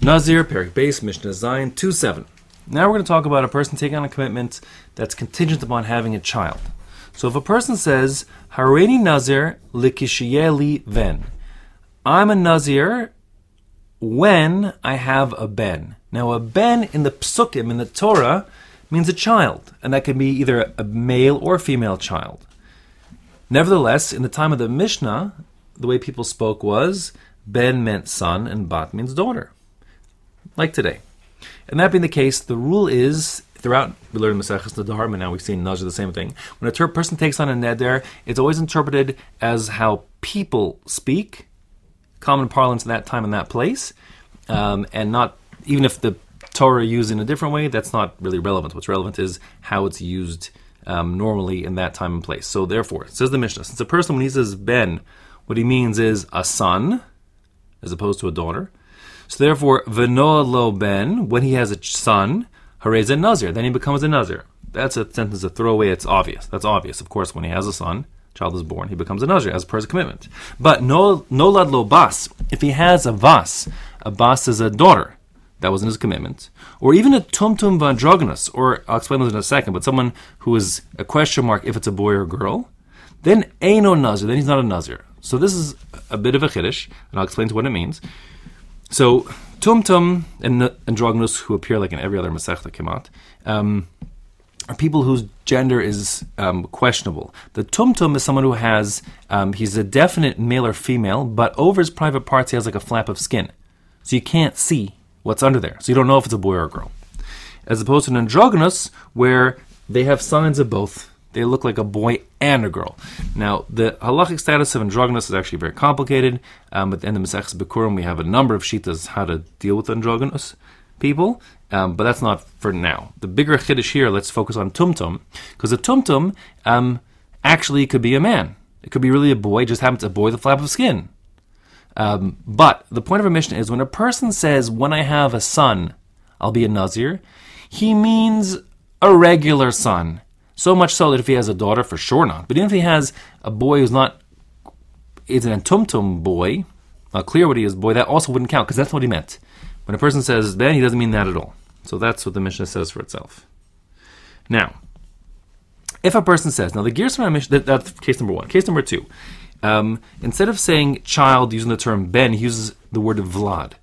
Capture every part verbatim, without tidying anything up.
Nazir, Perek Beis, Mishnah Zayin, two seven. Now we're going to talk about a person taking on a commitment that's contingent upon having a child. So if a person says, Hareini Nazir likishiyeli ven, I'm a Nazir when I have a ben. Now a ben in the psukim, in the Torah, means a child, and that can be either a male or female child. Nevertheless, in the time of the Mishnah, the way people spoke was, ben meant son and bat means daughter. Like today. And that being the case, the rule is, throughout, we learned Maseches Nedar, and now we've seen Nazir the same thing. When a ter- person takes on a neder, it's always interpreted as how people speak, common parlance in that time and that place, um, and not, even if the Torah used in a different way, that's not really relevant. What's relevant is how it's used um, normally in that time and place. So therefore, says the Mishnah, since a person, when he says ben, what he means is a son, as opposed to a daughter. So therefore, v'noa lo ben, when he has a son, harez a nazir, then he becomes a nazir. That's a sentence, a throwaway, it's obvious. That's obvious. Of course, when he has a son, child is born, he becomes a nazir, as per his commitment. But no, no lad lo bas, if he has a vas, a bas is a daughter, that wasn't his commitment, or even a tumtum vandrogonus, or I'll explain this in a second, but someone who is a question mark if it's a boy or girl, then eino nazir, then he's not a nazir. So this is a bit of a chiddush, and I'll explain to what it means. So, tumtum and androgynous, who appear like in every other Masechta Kemat, um, are people whose gender is um, questionable. The tumtum is someone who has, um, he's a definite male or female, but over his private parts he has like a flap of skin. So you can't see what's under there. So you don't know if it's a boy or a girl. As opposed to an androgynous, where they have signs of both. They look like a boy and a girl. Now, the halachic status of androgynous is actually very complicated. Um, at the end of Maseches Bikurim, we have a number of shitas how to deal with androgynous people, um, but that's not for now. The bigger chiddush here, let's focus on tumtum, because a tumtum um, actually could be a man. It could be really a boy, just happens a boy with a flap of skin. Um, but the point of our Mishnah is when a person says, when I have a son, I'll be a nazir, he means a regular son. So much so that if he has a daughter, for sure not. But even if he has a boy who's not, is an antumtum boy, not clear what he is boy, that also wouldn't count, because that's what he meant. When a person says ben, he doesn't mean that at all. So that's what the Mishnah says for itself. Now, if a person says, now the gears from our Mishnah, that, that's case number one. Case number two, um, instead of saying child using the term ben, he uses the word vlad.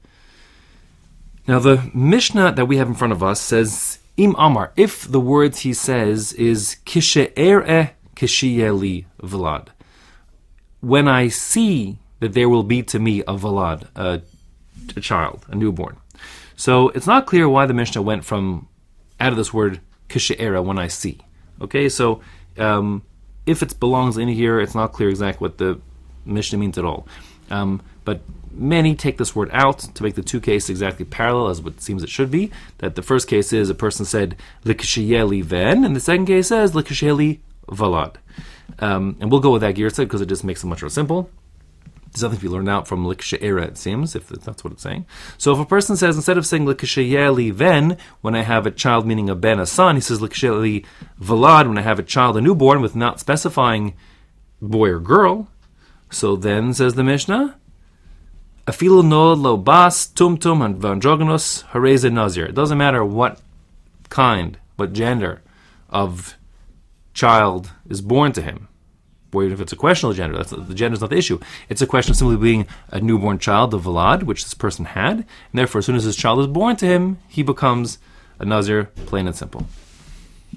Now the Mishnah that we have in front of us says, Im Amar, if the words he says is kishe'er'eh kishiyeli vlad, when I see that there will be to me a vlad, a, a child, a newborn. So it's not clear why the Mishnah went from out of this word kishe'er'eh, when I see. Okay, so um, if it belongs in here, it's not clear exactly what the Mishnah means at all. Um, but many take this word out to make the two cases exactly parallel as what seems it should be. That the first case is a person said likishiyeli ven, and the second case says likishiyeli valad. Um, and we'll go with that gear set because it just makes it much more simple. There's nothing to be learned out from likishiyera, it seems, if that's what it's saying. So if a person says, instead of saying likishiyeli ven, when I have a child meaning a ben, a son, he says likishiyeli valad, when I have a child, a newborn, with not specifying boy or girl. So then, says the Mishnah, Afilu no lo bas tumtum and vandrogonus hareze nazir. It doesn't matter what kind, what gender of child is born to him. Or even if it's a questionable gender, that's, the gender is not the issue. It's a question of simply being a newborn child, the vlad, which this person had, and therefore as soon as his child is born to him, he becomes a nazir, plain and simple.